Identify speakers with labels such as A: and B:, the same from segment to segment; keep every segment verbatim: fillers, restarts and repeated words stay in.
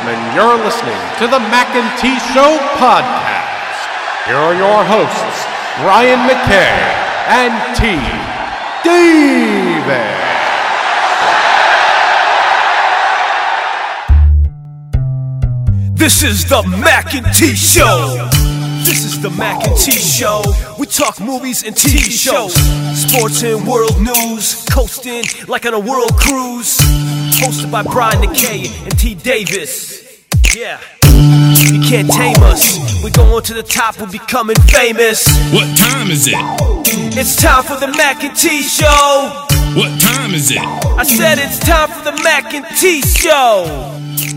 A: gentlemen, you're listening to the Mac and T Show podcast. Here are your hosts, Ryan McKay and T. Davis.
B: This is the Mac and T Show. This is the Mac and T Show. We talk movies and T V shows, sports and world news, coasting like on a world cruise. Hosted by Brian McKay and T. Davis. Yeah, you can't tame us. We're going to the top, we're becoming famous.
C: What time is it?
B: It's time for the Mac and T Show.
C: What time is it?
B: I said it's time for the Mac and T Show.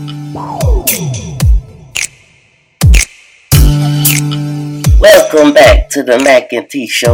D: Welcome back to the Mac and T Show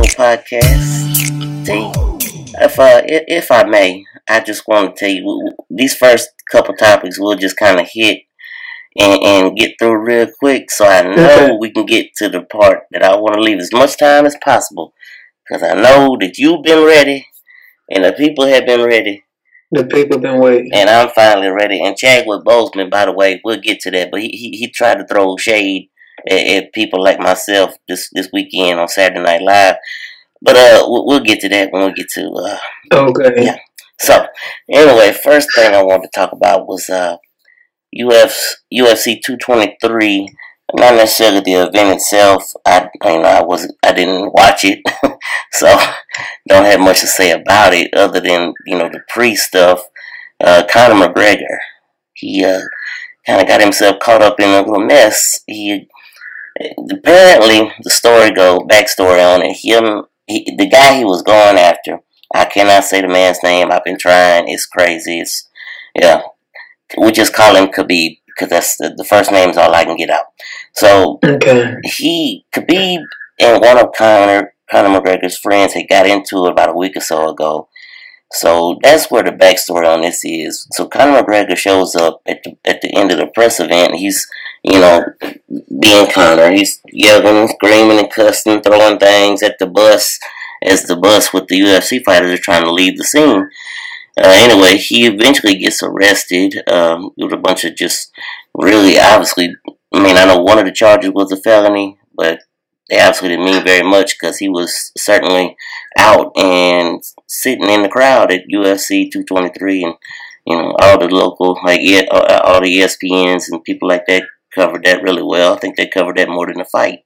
D: podcast. T, if uh, if I may, I just want to tell you these first couple topics we'll just kind of hit and, and get through real quick, so I know we can get to the part that I want to leave as much time as possible, because I know that you've been ready and the people have been ready.
E: The people been waiting,
D: and I'm finally ready. And Chadwick Boseman, by the way, we'll get to that, but he he, he tried to throw shade At, at people like myself this this weekend on Saturday Night Live, but uh, we'll, we'll get to that when we get to uh.
E: Okay.
D: Yeah. So anyway, first thing I wanted to talk about was uh, U F C two twenty-three. Not necessarily the event itself. I you know I was I didn't watch it, so don't have much to say about it other than you know the pre stuff. Uh, Conor McGregor, he uh kind of got himself caught up in a little mess. He apparently the story go backstory on it. Him, he, the guy he was going after. I cannot say the man's name. I've been trying. It's crazy. It's yeah. We just call him Khabib because that's the, the first name is all I can get out. So
E: okay.
D: he Khabib and one of Conor Conor McGregor's friends had got into it about a week or so ago. So that's where the backstory on this is. So Conor McGregor shows up at the at the end of the press event. He's, you know, being Conor. He's yelling and screaming and cussing, throwing things at the bus as the bus with the U F C fighters are trying to leave the scene. Uh, anyway, he eventually gets arrested um, with a bunch of just really obviously, I mean, I know one of the charges was a felony, but they obviously didn't mean very much because he was certainly out and sitting in the crowd at U F C two twenty-three, and you know all the local like all the E S P Ns and people like that covered that really well. I think they covered that more than the fight.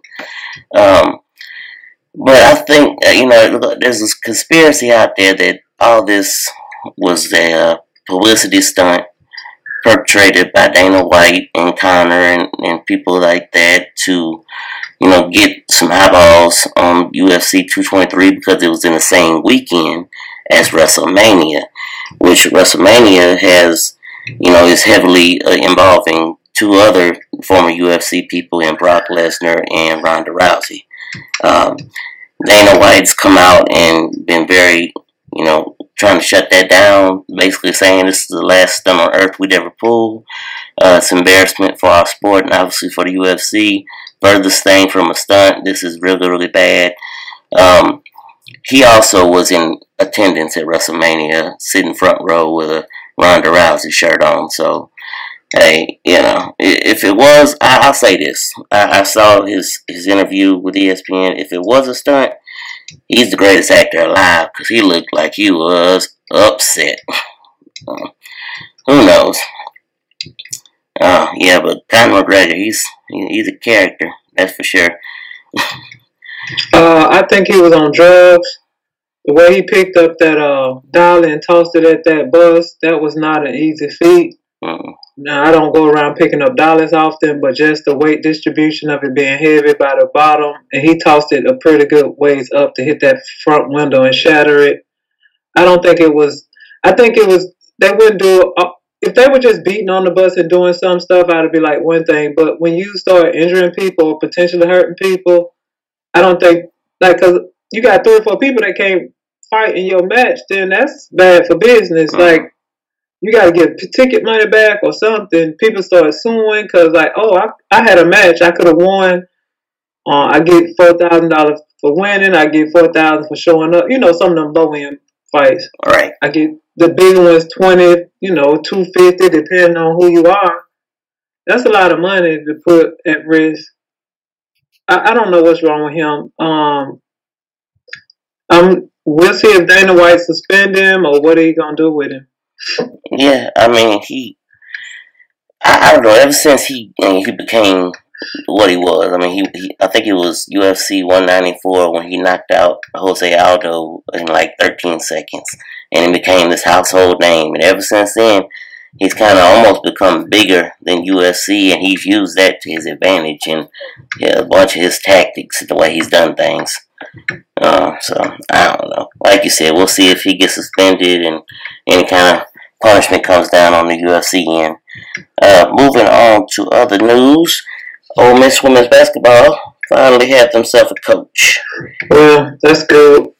D: Um, but I think uh, you know there's this conspiracy out there that all this was a uh, publicity stunt perpetrated by Dana White and Conor and, and people like that to, you know, get some eyeballs on U F C two twenty-three because it was in the same weekend as WrestleMania, which WrestleMania has, you know, is heavily uh, involving two other former U F C people in Brock Lesnar and Ronda Rousey. Um, Dana White's come out and been very, you know, trying to shut that down, basically saying this is the last stunt on earth we'd ever pull. Uh, it's embarrassment for our sport and obviously for the U F C. Furthest thing from a stunt. This is really, really bad. Um, he also was in attendance at WrestleMania, sitting front row with a Ronda Rousey shirt on. So, hey, you know, if it was, I, I'll say this. I, I saw his, his interview with E S P N. If it was a stunt, he's the greatest actor alive because he looked like he was upset. Uh, who knows? Uh, yeah, but Conor McGregor, he's he's a character, that's for sure.
E: uh, I think he was on drugs. The way he picked up that uh, dollar and tossed it at that bus, that was not an easy feat.
D: Mm.
E: Now, I don't go around picking up dollars often, but just the weight distribution of it being heavy by the bottom, and he tossed it a pretty good ways up to hit that front window and shatter it. I don't think it was, I think it was, they wouldn't do, uh, if they were just beating on the bus and doing some stuff, I'd be like one thing, but when you start injuring people or potentially hurting people, I don't think, like, because you got three or four people that can't fight in your match, then that's bad for business. Mm-hmm. Like, you got to get ticket money back or something. People start suing because, like, oh, I, I had a match. I could have won. Uh, I get four thousand dollars for winning. I get four thousand dollars for showing up. You know, some of them low-end fights.
D: All right.
E: I get the big ones twenty, you know, two hundred fifty dollars, depending on who you are. That's a lot of money to put at risk. I, I don't know what's wrong with him. Um, um, we'll see if Dana White suspend him or what are he gonna do with him.
D: Yeah, I mean he. I, I don't know. Ever since he I mean, he became what he was, I mean he, he I think it was U F C one ninety-four when he knocked out Jose Aldo in like thirteen seconds, and he became this household name. And ever since then, he's kind of almost become bigger than U F C, and he's used that to his advantage and yeah, a bunch of his tactics, the way he's done things. Uh, so I don't know. Like you said, we'll see if he gets suspended and any kind of punishment comes down on the U F C end. Uh, moving on to other news, Ole Miss women's basketball finally had themselves a coach.
E: Well, that's good.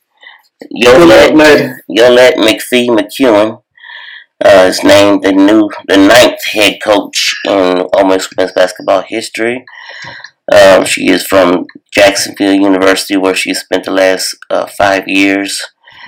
D: Yolette, Yolette McPhee McEwen uh, is named the new, the ninth head coach in Ole Miss women's basketball history. Um, she is from Jacksonville University, where she spent the last uh, five years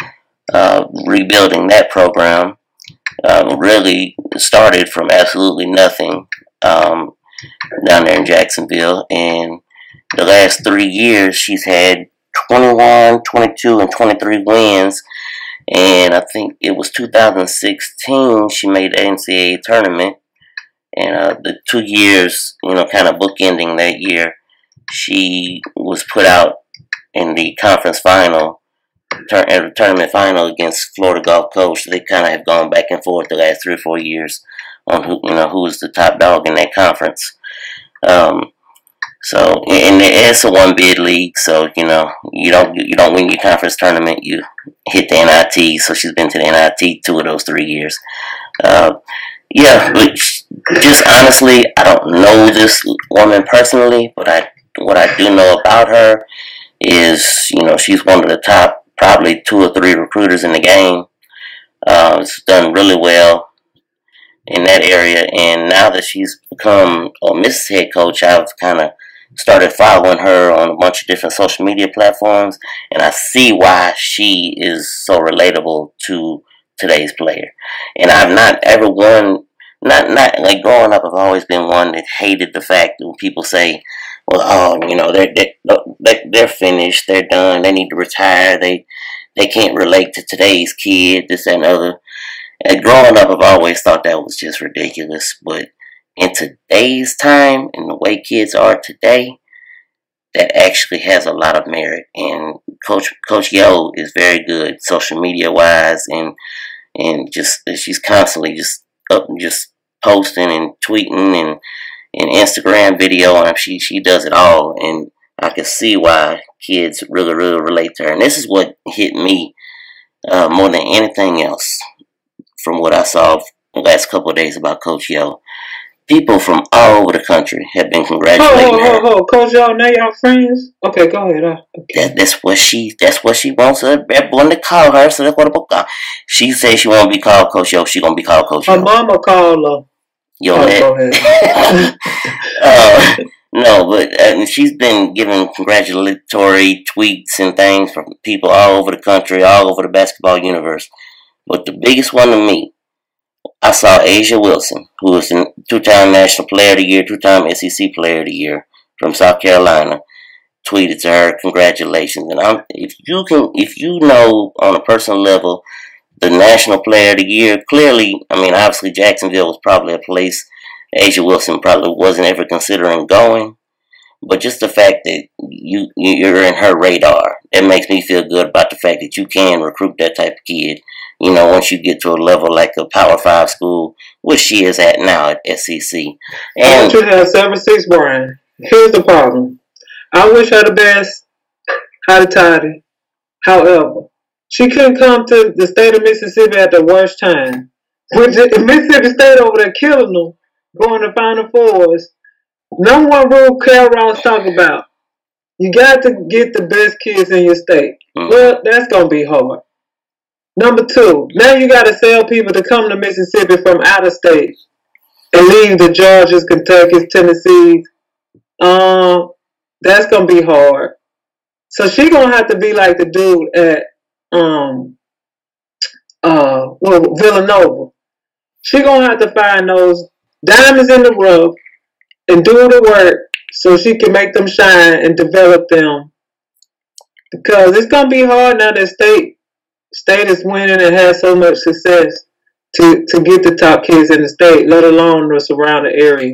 D: uh, rebuilding that program. Um, really started from absolutely nothing um, down there in Jacksonville. And the last three years, she's had twenty-one, twenty-two, and twenty-three wins. And I think it was two thousand sixteen she made the N C double A tournament. And uh, the two years, you know, kind of bookending that year, she was put out in the conference final, tur- the tournament final against Florida Gulf Coast. They kind of have gone back and forth the last three or four years on who, you know, who is the top dog in that conference. Um, so, and it's a one bid league, so you know, you don't you don't win your conference tournament, you hit the N I T. So she's been to the N I T two of those three years. Uh, Yeah, but just honestly, I don't know this woman personally, but I what I do know about her is, you know, she's one of the top, probably two or three recruiters in the game. Uh, she's done really well in that area, and now that she's become Ole Miss head coach, I've kind of started following her on a bunch of different social media platforms, and I see why she is so relatable to today's player. And I've not ever won, not not like growing up, I've always been one that hated the fact that when people say, well, oh, you know, they're they're, they're finished, they're done, they need to retire, they they can't relate to today's kid, this and other. And growing up, I've always thought that was just ridiculous. But in today's time and the way kids are today, that actually has a lot of merit. And Coach Coach Yo is very good social media wise, and and just she's constantly just up, just posting and tweeting and and Instagram video, and she she does it all. And I can see why kids really really relate to her. And this is what hit me uh, more than anything else from what I saw the last couple of days about Coach Yo. People from all over the country have been congratulating
E: her. Oh, oh, oh, Coach Yo, now y'all friends? Okay, go ahead. Uh, okay.
D: That, that's what she. That's what she wants everyone to call her. So that's what about call. She says she won't be called Coach Yo. She gonna be called Coach Yo.
E: Her mama called her.
D: Yo, oh, go ahead. uh, no, but uh, she's been giving congratulatory tweets and things from people all over the country, all over the basketball universe. But the biggest one to me, I saw A'ja Wilson, who is a two-time National Player of the Year, two-time S E C Player of the Year from South Carolina, tweeted to her, congratulations. And I'm, if you can, if you know on a personal level the National Player of the Year, clearly, I mean, obviously Jacksonville was probably a place A'ja Wilson probably wasn't ever considering going. But just the fact that you, you're in her radar, it makes me feel good about the fact that you can recruit that type of kid. You know, once you get to a level like a Power Five school, which she is at now at S E C.
E: And I want you to have seven six, Brian. Here's the problem. I wish her the best, hotty toddy. However, she couldn't come to the state of Mississippi at the worst time. With Mississippi State over there killing them, going to Final Fours. Number one rule Carol Ross talk about. You got to get the best kids in your state. Mm-hmm. Well, that's going to be hard. Number two, now you got to sell people to come to Mississippi from out of state and leave the Georgias, Kentuckys, Tennessees. Um, that's going to be hard. So she going to have to be like the dude at um, uh, well, Villanova. She going to have to find those diamonds in the rough and do the work so she can make them shine and develop them. Because it's gonna be hard now that state state is winning and has so much success to to get the top kids in the state, let alone the surrounding areas.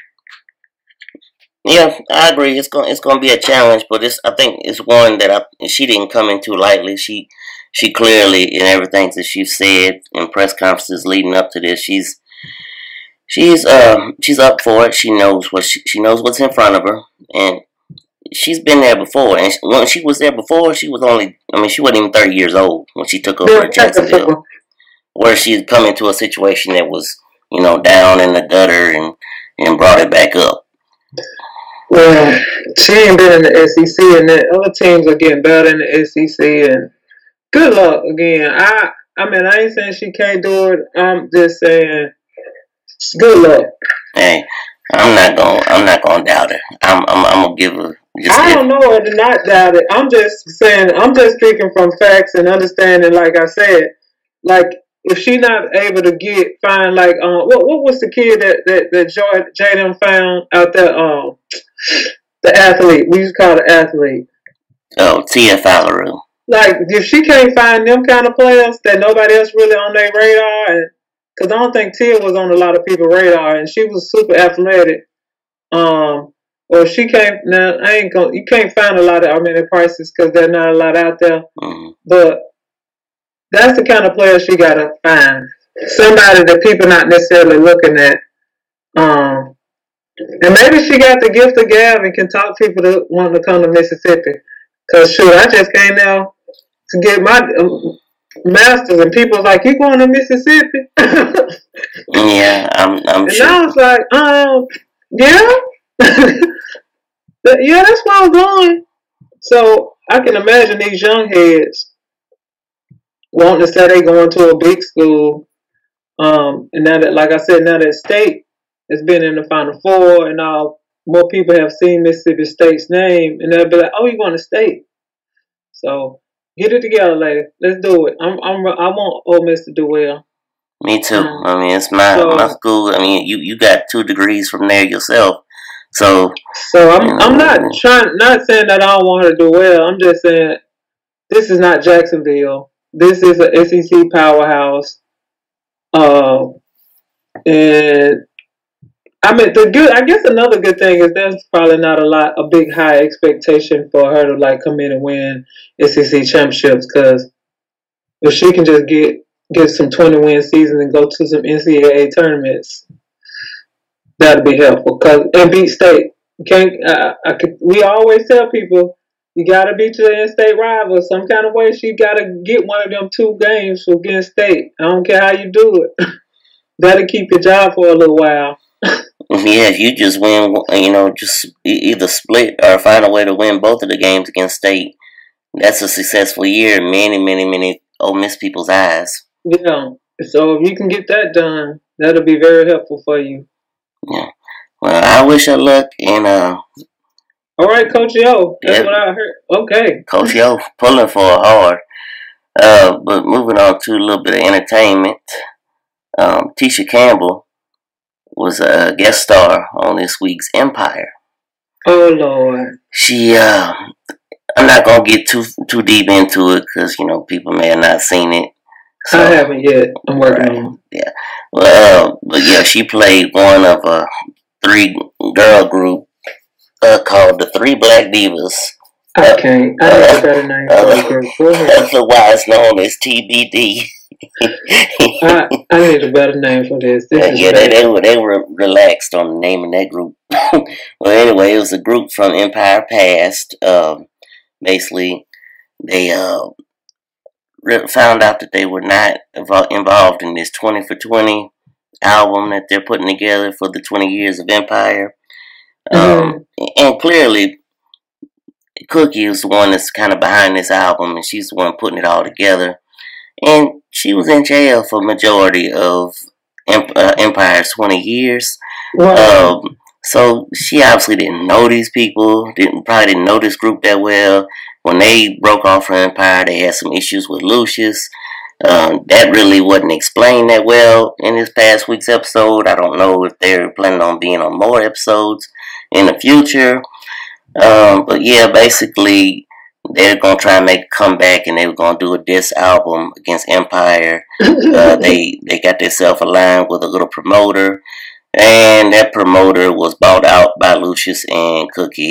D: Yeah, I agree. It's going it's going to be a challenge, but it's I think it's one that I, she didn't come into lightly. She she clearly in everything that she said in press conferences leading up to this, she's she's uh she's up for it. She knows what she, she knows what's in front of her, and she's been there before. And when she was there before, she was only I mean she wasn't even thirty years old when she took over at Jacksonville, where she'd come into a situation that was you know down in the gutter and and brought it back up.
E: Well, she ain't been in the S E C, and the other teams are getting better in the S E C. And good luck again. I, I mean, I ain't saying she can't do it. I'm just saying, good luck.
D: Hey, I'm not gonna, I'm not gonna doubt her. I'm, I'm, I'm gonna give her. Just
E: I don't know her to not doubt it. I'm just saying, I'm just speaking from facts and understanding. Like I said, like if she not able to get find like um, what what was the kid that that that Joy Jaden found out there um. The athlete. We used to call the athlete.
D: Oh, Tia Faleru.
E: Like, if she can't find them kind of players that nobody else really on their radar, and because I don't think Tia was on a lot of people's radar, and she was super athletic. Um, or she can't. Now, I ain't gonna. You can't find a lot of Armenia Prices because there's not a lot out there. Mm-hmm. But that's the kind of player she gotta find. Somebody that people not necessarily looking at. Um. And maybe she got the gift of gab and can talk people to want to come to Mississippi. Cause shoot, I just came now to get my um, masters, and people's like, "You going to Mississippi?"
D: Yeah, I'm. I'm
E: and
D: sure.
E: I was like, um, yeah, yeah, that's where I'm going. So I can imagine these young heads wanting to say they going to a big school. Um, and now that, like I said, now that state has been in the Final Four, and now more people have seen Mississippi State's name, and they'll be like, "Oh, you going to state?" So get it together, lady. Let's do it. I'm, I'm, I want Ole Miss to do well.
D: Me too. Um, I mean, it's my so, my school. I mean, you, you got two degrees from there yourself, so.
E: So I'm,
D: you know,
E: I'm not trying, not saying that I don't want her to do well. I'm just saying this is not Jacksonville. This is an S E C powerhouse, uh, and. I mean, the good. I guess another good thing is there's probably not a lot, a big high expectation for her to like come in and win S E C championships. Because if she can just get get some twenty win seasons and go to some N C double A tournaments, that'd be helpful. Cause and beat state. You can't. Uh, I could. We always tell people you gotta beat your in-state rival some kind of way. She gotta get one of them two games against state. I don't care how you do it. That'll keep your job for a little while.
D: Yeah, if you just win, you know, just either split or find a way to win both of the games against state, that's a successful year in many, many, many Ole Miss people's eyes.
E: Yeah, so if you can get that done, that'll be very helpful for you.
D: Yeah. Well, I wish her luck, and uh.
E: All right, Coach Yo, that's yeah, what I heard. Okay.
D: Coach Yo pulling for her hard. Uh, but moving on to a little bit of entertainment, um, Tisha Campbell was a guest star on this week's Empire.
E: Oh Lord!
D: She, uh, I'm not gonna get too too deep into it because you know people may have not seen it.
E: So, I haven't yet. I'm working right, on it.
D: Yeah, well, uh, but yeah, she played one of a three girl group uh, called the Three Black Divas.
E: I can't. I need a better name for the group.
D: Otherwise known as T B D.
E: I, I need a better name for this. this
D: yeah, yeah they, they were they were relaxed on the name of that group. Well, anyway, it was a group from Empire Past. Um, basically, they uh, found out that they were not involved in this twenty for twenty album that they're putting together for the twenty years of Empire. Um, mm-hmm. And clearly, Cookie is the one that's kind of behind this album, and she's the one putting it all together. And she was in jail for majority of uh, Empire's twenty years. Wow. Um, so she obviously didn't know these people, didn't probably didn't know this group that well. When they broke off from Empire, they had some issues with Lucius. Um, that really wasn't explained that well in this past week's episode. I don't know if they're planning on being on more episodes in the future. Um, but yeah, basically, they're going to try and make a comeback, and they were going to do a diss album against Empire. Uh, they, they got themselves aligned with a little promoter, and that promoter was bought out by Lucius and Cookie.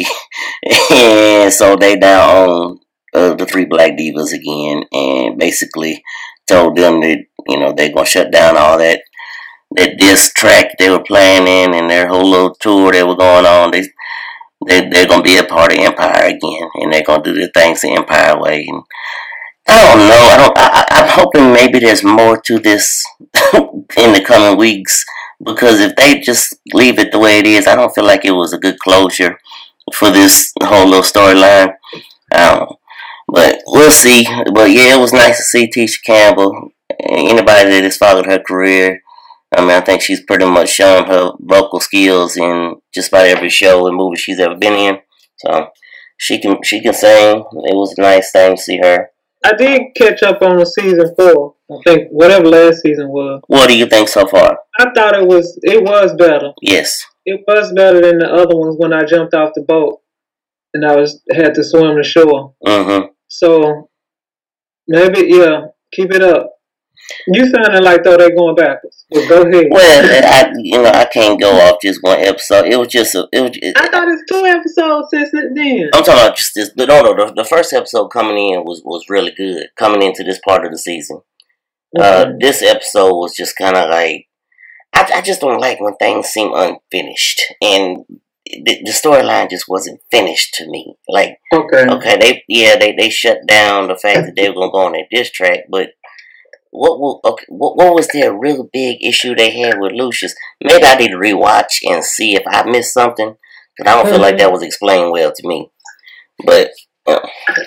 D: And so they now own uh, the Three Black Divas again, and basically told them that, you know, they're going to shut down all that that diss track they were planning and their whole little tour they were going on. They, they, they're going to be a part of Empire again, and they're going to do their things the Empire way. And I don't know. I don't. I, I'm hoping maybe there's more to this in the coming weeks, because if they just leave it the way it is, I don't feel like it was a good closure for this whole little storyline. Um, but we'll see. But yeah, it was nice to see Tisha Campbell. Anybody that has followed her career, I mean, I think she's pretty much shown her vocal skills in just about every show and movie she's ever been in. So she can she can sing. It was a nice thing to see her.
E: I did catch up on the season four. I think whatever last season was.
D: What do you think so far?
E: I thought it was it was better.
D: Yes.
E: It was better than the other ones when I jumped off the boat and I was had to swim the shore.
D: Mm-hmm.
E: So maybe yeah, keep it up. You sounding like though they're going backwards. But go ahead.
D: Well, I you know I can't go off just one episode. It was just a, it was. It,
E: I thought it's two episodes since then.
D: I'm talking about just this. No, no, the, the first episode coming in was, was really good. Coming into this part of the season, uh,
E: Okay.
D: this episode was just kind of like I, I just don't like when things seem unfinished, and the, the storyline just wasn't finished to me. Like,
E: Okay.
D: okay, they yeah they, they shut down the fact that they were gonna go on that diss track, but what will okay what, what was their real big issue they had with Lucius? Maybe I need to rewatch and see if I missed something, because I don't feel like that was explained well to me. But uh,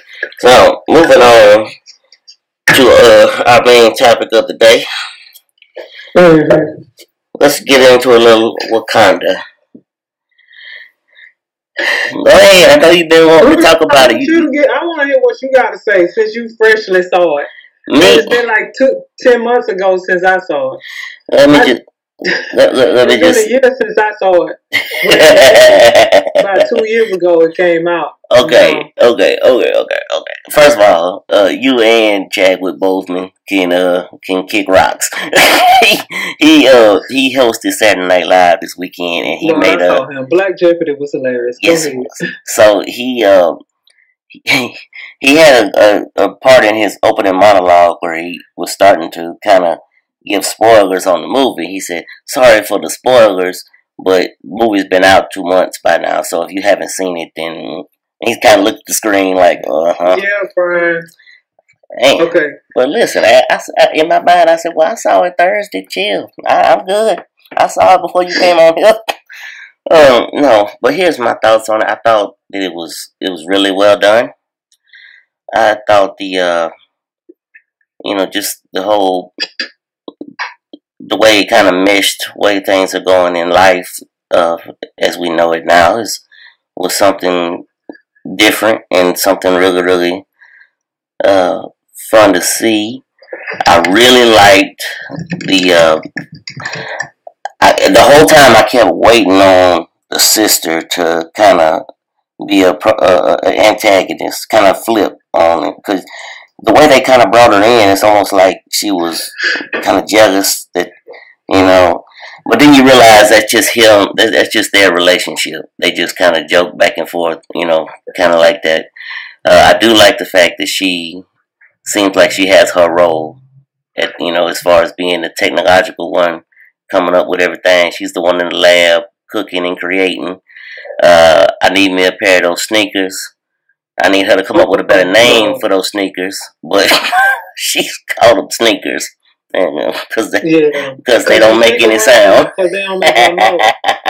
D: so moving on to uh, our main topic of the day.
E: Mm-hmm.
D: Let's get into a little Wakanda. Go ahead. I know you've been wanting to talk about
E: I
D: it.
E: want,
D: You,
E: you to get, I want to hear what you got to say since you freshly saw it.
D: me,
E: It's been like two, ten months ago since I saw it.
D: let me
E: I-
D: just let, let, let me
E: It's been
D: just.
E: a year since I saw it. About two years ago it came out.
D: Okay,
E: Um,
D: okay, okay, okay, okay. First of all, uh, you and Chadwick Boseman can uh can kick rocks. he he uh he hosted Saturday Night Live this weekend, and he
E: no,
D: made
E: I
D: a
E: saw him. Black Jeopardy was hilarious. Go
D: yes.
E: ahead.
D: So he uh he, he had a, a, a part in his opening monologue where he was starting to kind of give spoilers on the movie. He said, "Sorry for the spoilers, but the movie's been out two months by now, so if you haven't seen it, then." He's kind of looked at the screen like, uh huh.
E: Yeah, Brian.
D: Hey,
E: Okay.
D: but listen, I, I, I- in my mind, I said, well, I saw it Thursday. Chill. I, I'm good. I saw it before you came on here. um, no, but here's my thoughts on it. I thought that it was it was really well done. I thought the uh, you know, just the whole the way it kind of meshed, way things are going in life, uh, as we know it now, is was something different and something really, really uh, fun to see. I really liked the uh, I, the whole time I kept waiting on the sister to kind of be a, pro- uh, a antagonist, kind of flip on it, because the way they kind of brought her in, it's almost like she was kind of jealous that, you know. But then you realize that's just him. that- That's just their relationship. They just kind of joke back and forth, you know, kind of like that. Uh, I do like the fact that she seems like she has her role, at you know, as far as being the technological one, coming up with everything. She's the one in the lab, cooking and creating. Uh, I need me a pair of those sneakers. I need her to come up with a better name for those sneakers, but she's called them sneakers, because they,
E: Yeah.
D: because they don't make any sound.
E: Because they don't make any noise.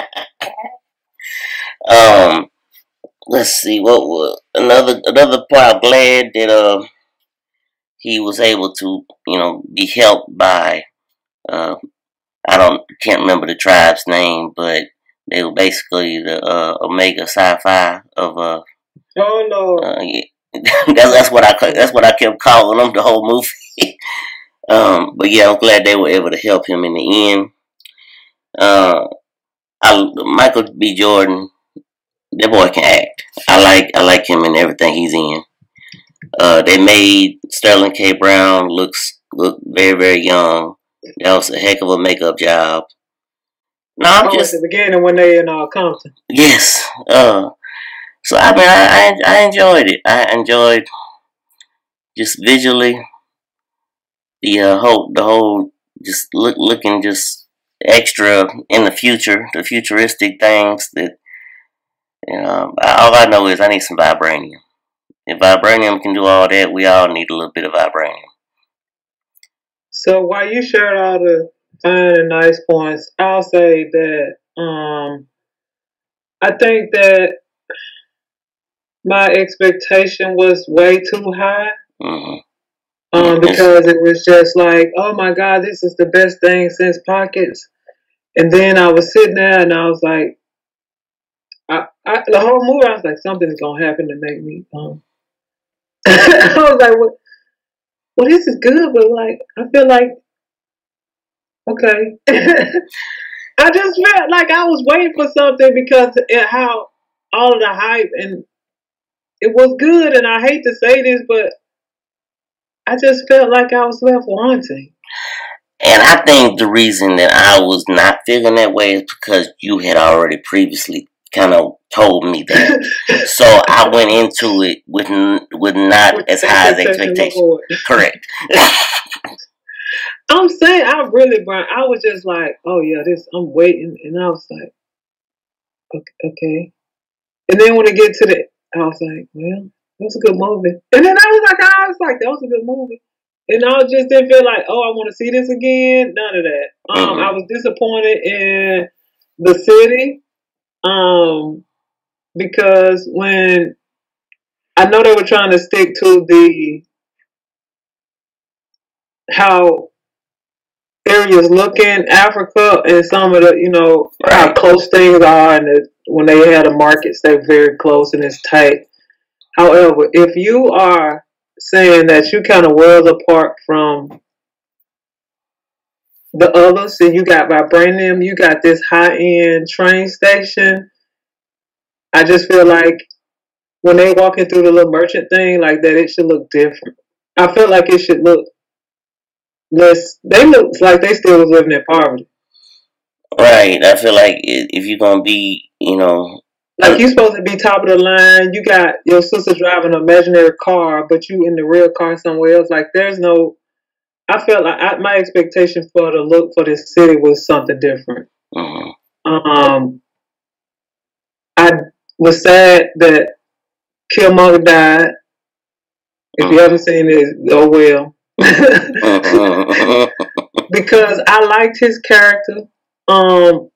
D: um, let's see what was another another part. I'm glad that uh he was able to you know be helped by uh I don't can't remember the tribe's name, but they were basically the uh, Omega Sci-Fi of uh,
E: Oh, Lord.
D: uh yeah. that's that's what I ca- that's what I kept calling them the whole movie. Um, but yeah, I'm glad they were able to help him in the end. Uh, I, Michael B. Jordan, that boy can act. I like I like him in everything he's in. Uh, they made Sterling K. Brown looks look very very young. That was a heck of a makeup job. No, I'm
E: oh,
D: just
E: at the beginning when they in uh, Compton.
D: yes. Uh, so I mean, I, I I enjoyed it. I enjoyed just visually the uh, whole the whole just look looking just extra in the future, the futuristic things that you know. All I know is I need some vibranium. If vibranium can do all that, we all need a little bit of vibranium.
E: So while you shared all the fine and nice points, I'll say that um, I think that my expectation was way too high.
D: Mm-hmm.
E: Um, because it was just like, oh my God, this is the best thing since Pockets. And then I was sitting there and I was like, I, I, the whole movie, I was like, something's gonna happen to make me. Um, I was like, well, well, this is good, but like, I feel like, okay. I just felt like I was waiting for something because it, how all of the hype and it was good. And I hate to say this, but I just felt like I was left wanting.
D: And I think the reason that I was not feeling that way is because you had already previously kind of told me that. So I went into it with with not with as high as expectations. Correct.
E: I'm saying I really, Brian, I was just like, oh yeah, this, I'm waiting. And I was like, okay. And then when it get to the, I was like, well, that was a good movie. And then I was like, I was like, that was a good movie. And I just didn't feel like, oh, I want to see this again. None of that. Um, mm-hmm. I was disappointed in the city. Um, because when I know they were trying to stick to the how areas look in Africa and some of the, you know, right. how close things are, and the, when they had a market, they're very close and it's tight. However, if you are saying that you kind of world apart from the others, and you got vibranium, you got this high end train station, I just feel like when they walking through the little merchant thing like that, it should look different. I feel like it should look less. They look like they still was living in poverty.
D: Right. I feel like if you're gonna be, you know,
E: like you're supposed to be top of the line. You got your sister driving an imaginary car, but you in the real car somewhere else. Like there's no. I felt like I, my expectation for the look for this city was something different. Mm-hmm. Um, I was sad that Killmonger died. If mm-hmm. you haven't seen it, oh well. Because I liked his character. Um,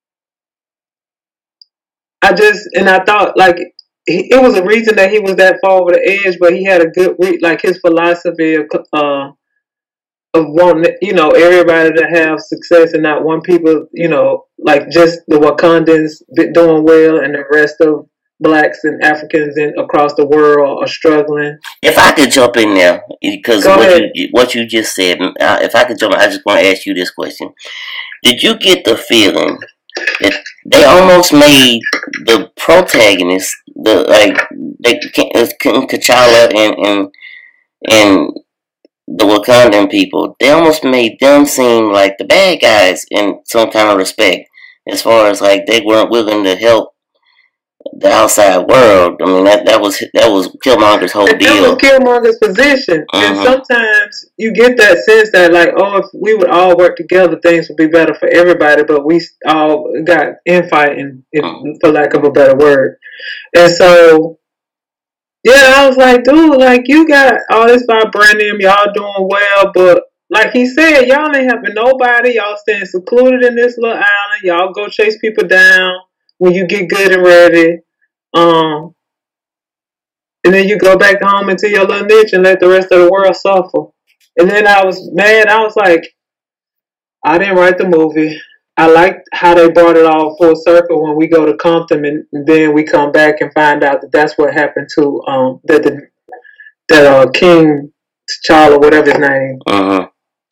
E: I just and I thought like he, it was a reason that he was that far over the edge, but he had a good re- like his philosophy of uh, of wanting you know everybody to have success and not one people you know like just the Wakandans doing well and the rest of blacks and Africans in across the world are struggling.
D: If I could jump in there, because what you, what you just said, uh, if I could jump in, I just want to ask you this question. Did you get the feeling that they almost made the protagonist, the like, they, T'Challa and, and, and the Wakandan people, they almost made them seem like the bad guys in some kind of respect, as far as like they weren't willing to help the outside world. I mean, that, that was that was Killmonger's whole
E: that
D: deal.
E: That was Killmonger's position. Mm-hmm. And sometimes you get that sense that, like, oh, if we would all work together, things would be better for everybody, but we all got infighting, if, mm-hmm. for lack of a better word. And so, yeah, I was like, dude, like, you got all this vibranium, y'all doing well, but like he said, y'all ain't helping nobody. Y'all staying secluded in this little island. Y'all go chase people down when you get good and ready, um, and then you go back home into your little niche and let the rest of the world suffer. And then I was mad. I was like, I didn't write the movie. I liked how they brought it all full circle when we go to Compton, and, and then we come back and find out that that's what happened to um that the that uh King T'Challa, whatever his name, uh-huh.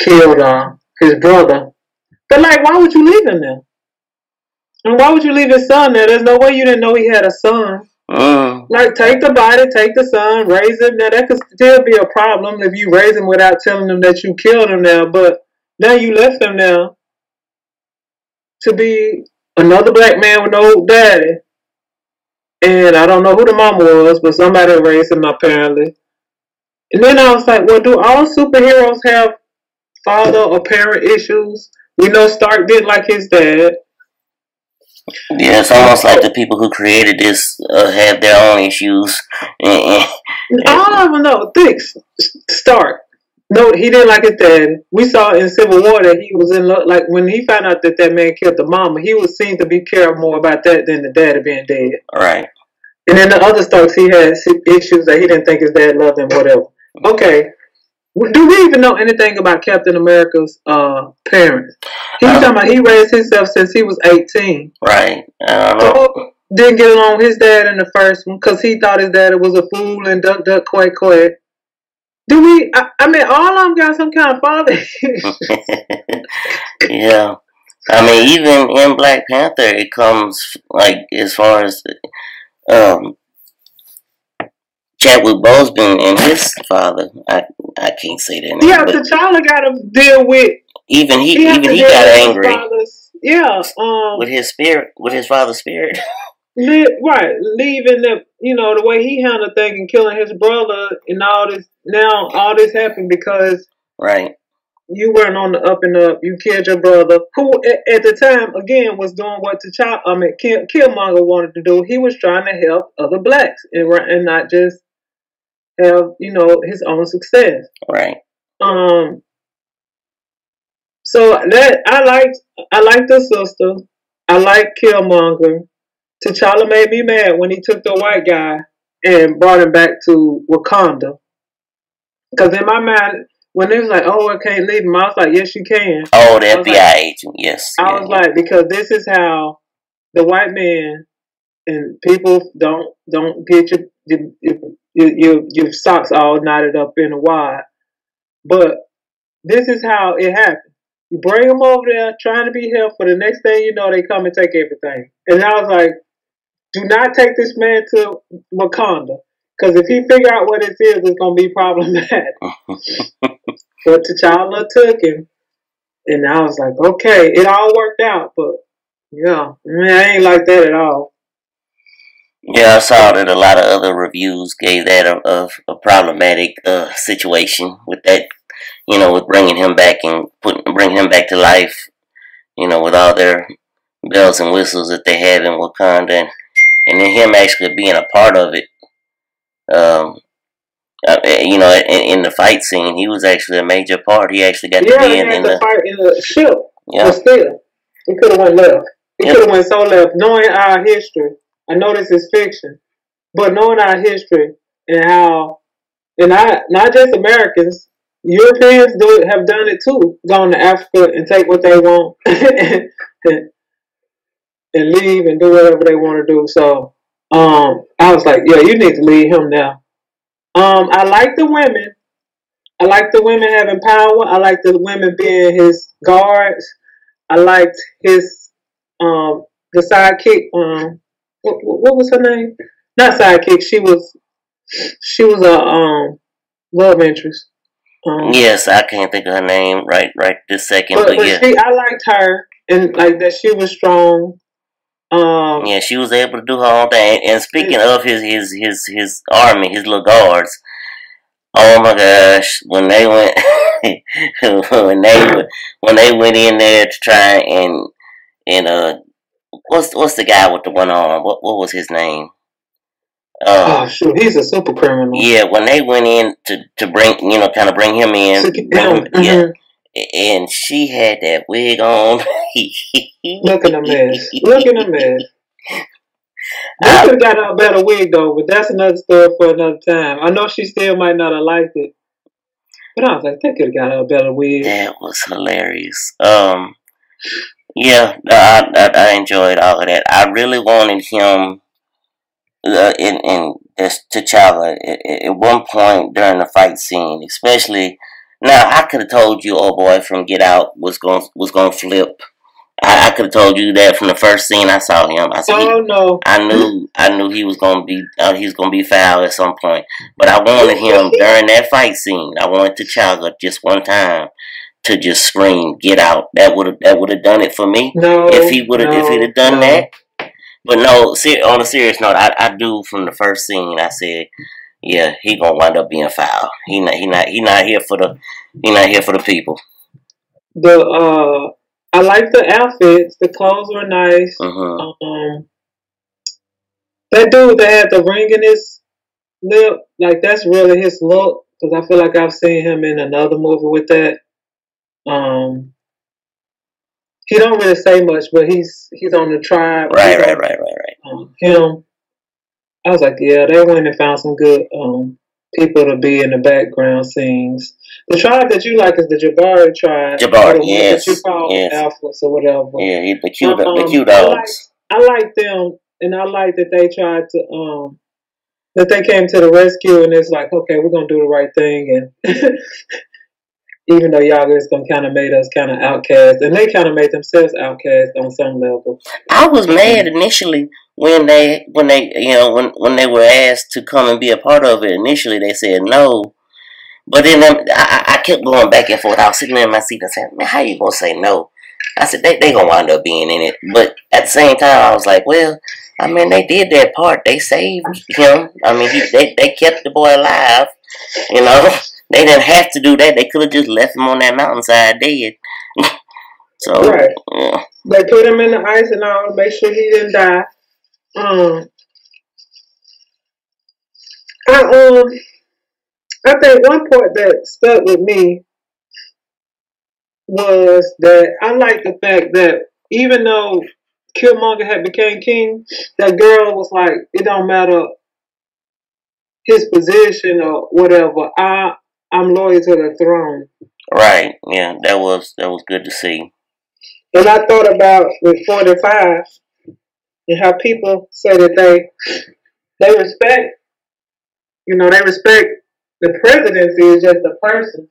E: killed uh, his brother. But like, why would you leave him there? And why would you leave his son there? There's no way you didn't know he had a son.
D: Mm.
E: Like, take the body, take the son, raise him. Now, that could still be a problem if you raise him without telling them that you killed him now. But now you left him now to be another black man with no daddy. And I don't know who the mama was, but somebody raised him apparently. And then I was like, well, do all superheroes have father or parent issues? We know Stark didn't like his dad.
D: Yeah, it's almost like the people who created this uh, have their own issues. And, and,
E: All of them know. Think Stark. No, he didn't like his dad. We saw in Civil War that he was in love. Like when he found out that that man killed the mama, he was seen to be caring more about that than the daddy being dead.
D: Right.
E: And then the other Starks, he had issues that he didn't think his dad loved him, whatever. Okay. Do we even know anything about Captain America's uh, parents? He's um, talking about he raised himself since he was eighteen.
D: Right. I don't know.
E: So, didn't get along with his dad in the first one because he thought his dad was a fool and duck, duck, quack, quack. Do we, I, I mean, all of them got some kind of father.
D: Yeah. I mean, even in Black Panther, it comes, like, as far as, um, Chadwick Boseman and his father. I I can't say that name.
E: Yeah, T'Challa got to deal with.
D: Even he, he even he got angry.
E: Yeah, um,
D: with his spirit, with his father's spirit.
E: li- right, leaving the, you know, the way he handled things and killing his brother and all this. Now all this happened because
D: right.
E: You weren't on the up and up. You killed your brother, who at, at the time again was doing what T'Challa, I mean, Kill, Killmonger wanted to do. He was trying to help other blacks and and not just have, you know, his own success.
D: Right.
E: Um. So that I liked, I liked the sister. I liked Killmonger. T'Challa made me mad when he took the white guy and brought him back to Wakanda. Because in my mind, when they was like, "Oh, I can't leave him," I was like, "Yes, you can."
D: Oh, the F B I
E: like,
D: agent. Yes.
E: I
D: yeah,
E: was
D: yeah.
E: like, because this is how the white man and people don't don't get your your your, your socks all knotted up in a wad. But this is how it happened. You bring them over there trying to be helpful. The next thing you know, they come and take everything. And I was like, do not take this man to Wakanda. Because if he figure out what it is, it's going to be problematic. But T'Challa took him. And I was like, okay, it all worked out. But, yeah, I, mean, I ain't like that at all.
D: Yeah, I saw that a lot of other reviews gave that a, a, a problematic uh, situation with that, you know, with bringing him back and putting bringing him back to life, you know, with all their bells and whistles that they have in Wakanda, and, and then him actually being a part of it. Um, uh, you know, in, in the fight scene, he was actually a major part. He actually got
E: yeah,
D: to be in,
E: he had
D: in
E: to
D: the
E: fight in the ship.
D: Yeah.
E: But still, he could have went left. He
D: Yep.
E: could have went so left. Knowing our history, I know this is fiction, but knowing our history and how, and I, not just Americans, Europeans do it, have done it too. Gone to Africa and take what they want and, and leave and do whatever they want to do. So, um, I was like, yeah, you need to leave him now. Um, I like the women. I like the women having power. I like the women being his guards. I liked his um the sidekick. Um, what, what was her name? Not sidekick. She was she was a um love interest. Um,
D: Yes, I can't think of her name right right this second,
E: but,
D: but,
E: but
D: yeah,
E: she, I liked her and like that she was strong. Um,
D: yeah, she was able to do her own thing. And speaking of his his his his army, his little guards. Oh my gosh! When they went, when they when they went in there to try and and uh, what's what's the guy with the one arm? What what was his name?
E: oh
D: Um,
E: shoot, he's a super criminal.
D: yeah, when they went in to, to bring you know kind of bring him in,
E: Took it
D: bring
E: down.
D: him, yeah,
E: Mhm.
D: and she had that wig on.
E: Look at the mess. Look at the mess. They
D: I-
E: could have got her a better wig though, but that's another story for another time. I know she still might not have liked it, but I was like, they could have got her a better wig.
D: That was hilarious. Um, yeah, I, I I enjoyed all of that. I really wanted him. Uh, in in this T'Challa at, at one point during the fight scene, especially Now I could have told you, old boy from Get Out was going was going to flip. I, I could have told you that from the first scene I saw him. I said,
E: Oh
D: he,
E: no!
D: I knew, I knew he was gonna be, uh, he was gonna be foul at some point. But I wanted him during that fight scene. I wanted T'Challa just one time to just scream, "Get out!" That would have, that would have done it for me.
E: No,
D: if he would have,
E: no,
D: if he'd have done
E: no.
D: that. But no, ser- on a serious note, I, I do from the first scene. I said, yeah, he gonna wind up being foul. He not, he not, he not here for the, he not here for the people.
E: The uh. I like the outfits. The clothes were nice.
D: Mm-hmm.
E: Um, that dude that had the ring in his lip, like that's really his look. Because I feel like I've seen him in another movie with that. Um, he don't really say much, but he's he's on the tribe.
D: Right,
E: He's
D: right,
E: on,
D: right, right, right.
E: Um, him. I was like, yeah, they went and found some good um people to be in the background scenes. The tribe that you like is the Jabari tribe.
D: Jabari,
E: or the
D: yes,
E: that you call
D: yes.
E: Alphas or whatever.
D: Yeah, the cute,
E: Um,
D: the cute
E: I like,
D: dogs.
E: I like them, and I like that they tried to um that they came to the rescue, and it's like, okay, we're gonna do the right thing, and even though y'all just gonna kind of made us kind of outcast, and they kind of made themselves outcast on some level.
D: I was mad initially when they, when they, you know, when when they were asked to come and be a part of it. Initially, they said no, but then um, I, I kept going back and forth. I was sitting there in my seat and saying, "Man, how you gonna say no?" I said, "They they gonna wind up being in it," but at the same time, I was like, "Well, I mean, they did their part. They saved him. I mean, he, they they kept the boy alive. You know, they didn't have to do that. They could have just left him on that mountainside dead." So,
E: Right.
D: yeah.
E: They put him in the ice and all to make sure he didn't die. Um, I um, I think one part that stuck with me was that I like the fact that even though Killmonger had became king, that girl was like, it don't matter his position or whatever. I I'm loyal to the throne.
D: Right. Yeah, that was that was good to see.
E: And I thought about with forty-five and how people say that they they respect, you know, they respect the presidency is just a person.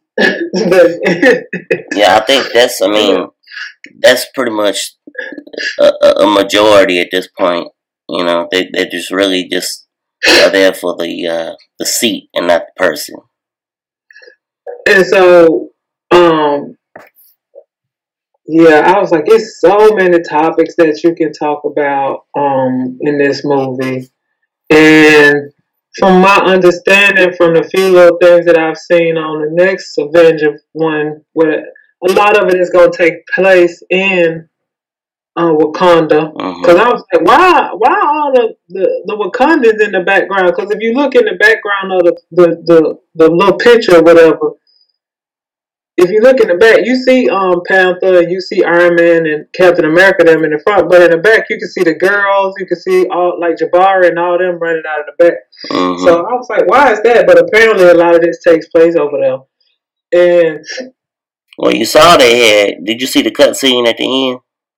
D: Yeah, I think that's. I mean, that's pretty much a, a majority at this point. You know, they they just really just are there for the uh, the seat and not the person.
E: And so, um, yeah, I was like, it's so many topics that you can talk about um, in this movie. And from my understanding, from the few little things that I've seen on the next Avenger one, where a lot of it is going to take place in uh, Wakanda. Because
D: Mm-hmm.
E: I was like, why, why all the, the, the Wakandans in the background? Because if you look in the background of the, the, the, the little picture or whatever, if you look in the back, you see um Panther, you see Iron Man and Captain America them in the front, but in the back you can see the girls, you can see all like Jabari and all them running out of the back.
D: Mm-hmm.
E: So I was like, why is that? But apparently a lot of this takes place over there. And
D: Well, you saw they had. Did you see the cut scene at the end?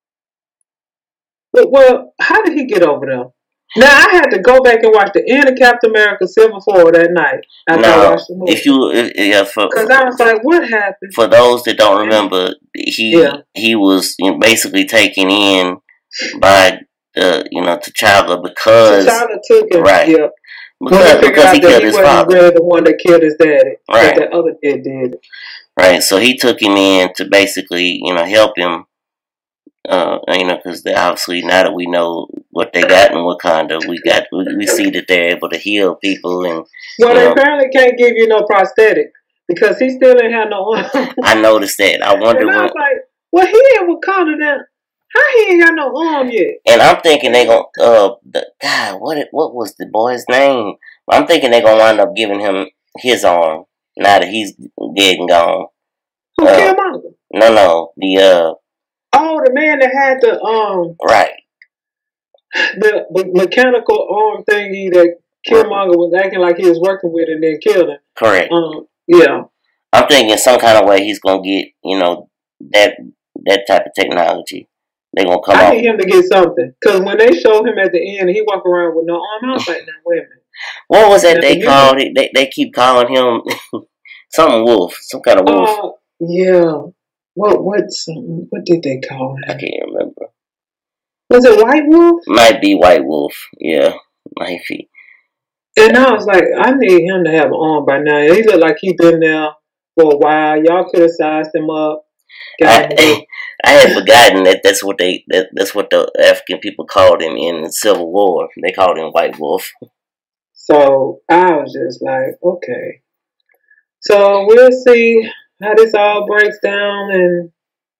E: but, well, how did he get over there? Now I had to go back and watch the end of Captain America Civil War that night after I
D: No,
E: watched the movie.
D: if you, if, yeah, for
E: Because I was like, what happened?
D: for those that don't remember, he
E: Yeah.
D: he was, you know, basically taken in by uh, you know, T'Challa because
E: T'Challa took him.
D: right.
E: Yeah. When they
D: because
E: figured
D: because
E: out
D: he
E: that
D: killed
E: he
D: his
E: wasn't
D: father.
E: really the one that killed his daddy.
D: Right.
E: That the other kid did.
D: Right, so he took him in to basically, you know, help him. Uh, you know, because obviously now that we know what they got in Wakanda, we got we, we see that they're able to heal people, and
E: Well,
D: you
E: they
D: know,
E: apparently can't give you no prosthetic because he still ain't had no arm.
D: I noticed that. I wonder
E: And I
D: when,
E: was like, well, he in Wakanda now. How he ain't got no arm yet?
D: and I'm thinking they gon' uh, the, God, what it, what was the boy's name? I'm thinking they gonna wind up giving him his arm now that he's dead and gone.
E: Who
D: Uh,
E: Killmonger?
D: no, no, the uh,
E: Oh, the man that had the um
D: right,
E: the, the mechanical arm thingy that Killmonger was acting like he was working with and then killed him.
D: correct.
E: Um, yeah.
D: I'm thinking some kind of way he's gonna get, you know, that that type of technology. They gonna come
E: I
D: out.
E: need him to get something because when they showed him at the end, he walk around with no arm. I was like, now wait a minute.
D: What was that
E: Now,
D: they
E: you-
D: called it? They they keep calling him Something wolf. Some kind of wolf.
E: Uh, yeah. What what what did they call him?
D: I can't remember.
E: Was it White Wolf?
D: Might be White Wolf. Yeah, might be.
E: And I was like, I need him to have an arm by now. He looked like he been there for a while. Y'all could have sized him up.
D: I, I, I had forgotten that that's what they that, that's what the African people called him in the Civil War. They called him White Wolf.
E: So I was just like, okay. So we'll see how this all breaks down, and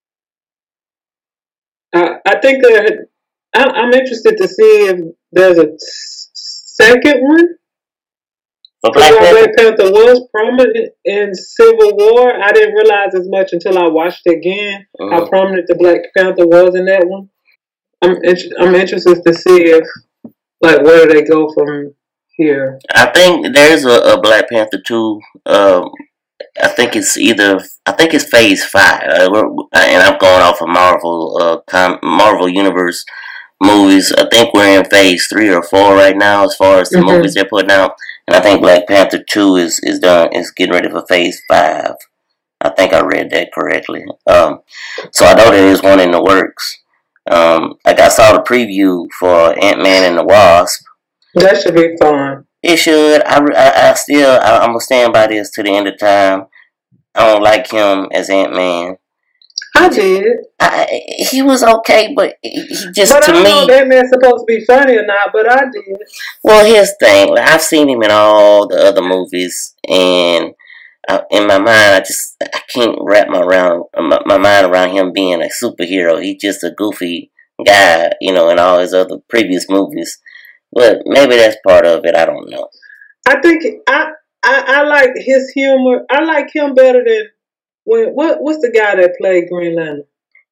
E: I, I think that I, I'm interested to see if there's a second one.
D: But Black Panther?
E: Black Panther was prominent in Civil War. I didn't realize as much until I watched it again mm-hmm. how prominent the Black Panther was in that one. I'm int- I'm interested to see if like where do they go from here.
D: I think there's a, a Black Panther two. Um, I think it's either I think it's Phase Five, uh, and I'm going off of Marvel uh, com- Marvel Universe movies. I think we're in Phase Three or Four right now as far as the mm-hmm. movies they're putting out. And I think Black Panther two is, is done is getting ready for Phase Five. I think I read that correctly. Um, so I know there is one in the works. Um, like I saw the preview for Ant-Man and the Wasp.
E: That should be fun.
D: It should. I, I, I still I, I'm gonna stand by this to the end of time. I don't like him as Ant-Man.
E: I did.
D: I, he was okay, but he just
E: but
D: to
E: I don't
D: me.
E: know if that man's supposed to be funny or not, but I did.
D: Well, here's the thing. Like, I've seen him in all the other movies, and I, in my mind, I just I can't wrap my around my, my mind around him being a superhero. He's just a goofy guy, you know, in all his other previous movies. But maybe that's part of it. I don't know.
E: I think I I, I like his humor. I like him better than. When, what what's the guy that played Green Lantern?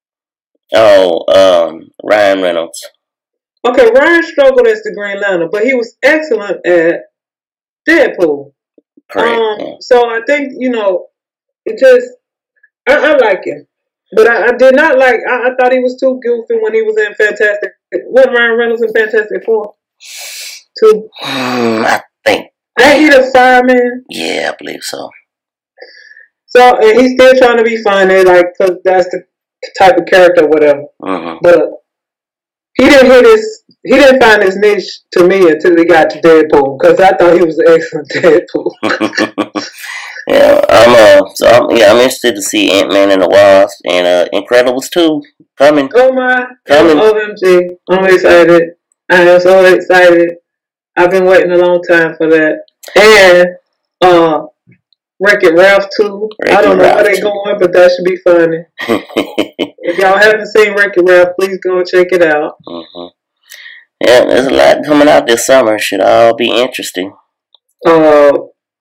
D: Oh, um, Ryan Reynolds.
E: Okay, Ryan struggled as the Green Lantern, but he was excellent at Deadpool.
D: Correct.
E: Um,
D: yeah.
E: So I think you know, it just I, I like him, but I, I did not like. I, I thought he was too goofy when he was in Fantastic. What Ryan Reynolds in Fantastic Four? Two.
D: Mm, I think.
E: Ain't he the fireman?
D: Yeah, I believe so.
E: So, and he's still trying to be funny, like, cause that's the type of character, or whatever.
D: Mm-hmm.
E: But he didn't hit his, he didn't find his niche to me until he got to Deadpool, because I thought he was an excellent Deadpool.
D: yeah, I'm uh, so I'm, yeah, I'm interested to see Ant-Man and the Wasp and uh, Incredibles two coming.
E: Oh my,
D: coming.
E: O M G, I'm excited. I am so excited. I've been waiting a long time for that. And uh. Wreck-It Ralph two. Wreck-It I don't know Ralph where they're going, but that should be funny. If y'all haven't seen Wreck-It Ralph, please go and check it out.
D: Mm-hmm. Yeah, there's a lot coming out this summer. Should all be interesting.
E: Uh,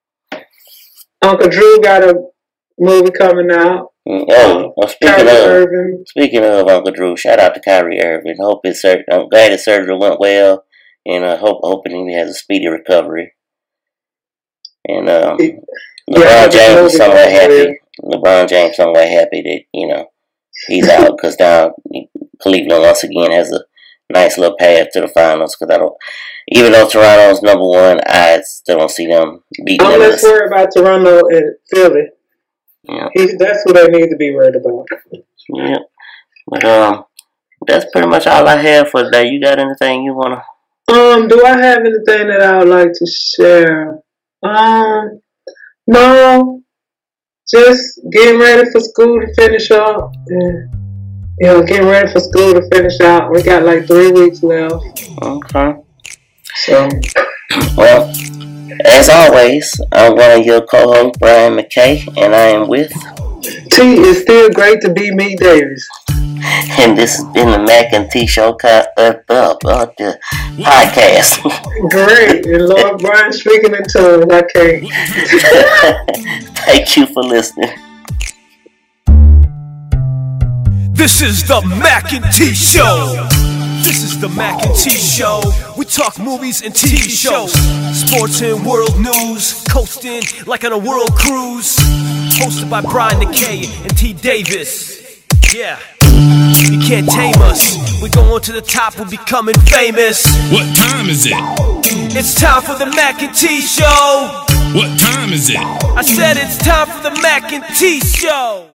E: Uncle Drew got a movie coming out.
D: Mm, oh, well, speaking
E: Kyrie
D: of
E: Irving.
D: speaking of Uncle Drew, shout out to Kyrie Irving. Hope his sur- I'm glad his surgery went well, and I uh, hope hoping he has a speedy recovery. And um. It, LeBron yeah, James is somewhat happy. LeBron James somewhat happy that, you know, he's out because now Cleveland once again has a nice little path to the finals. Because I don't, even though Toronto's number one, I still don't see them beating them.
E: I'm less worried about Toronto and Philly.
D: Yeah,
E: he, that's what I need to be worried about.
D: Yeah, but um, that's pretty much all I have for today. You got anything you wanna?
E: Um, do I have anything that I would like to share? Um. No, just getting ready for school to finish up. And, you know, getting ready for school to finish out. We got like three weeks left.
D: Okay.
E: So,
D: well, as always, I'm one of your co-hosts, Brian McKay, and I am with
E: T. It's still great to be me, Davis.
D: And this has been the Mac and T Show uh, uh, uh, the podcast.
E: Great. And Lord Brian speaking in tongues. I can't.
D: Thank you for listening.
B: This is the Mac and T Show. This is the Mac and T Show. We talk movies and T V shows, sports and world news, coasting like on a world cruise. Hosted by Brian McKay and T. Davis. Yeah. You can't tame us. We're going to the top, we're becoming famous.
C: What time is it?
B: It's time for the Mac and T Show.
C: What time is it?
B: I said it's time for the Mac and T Show.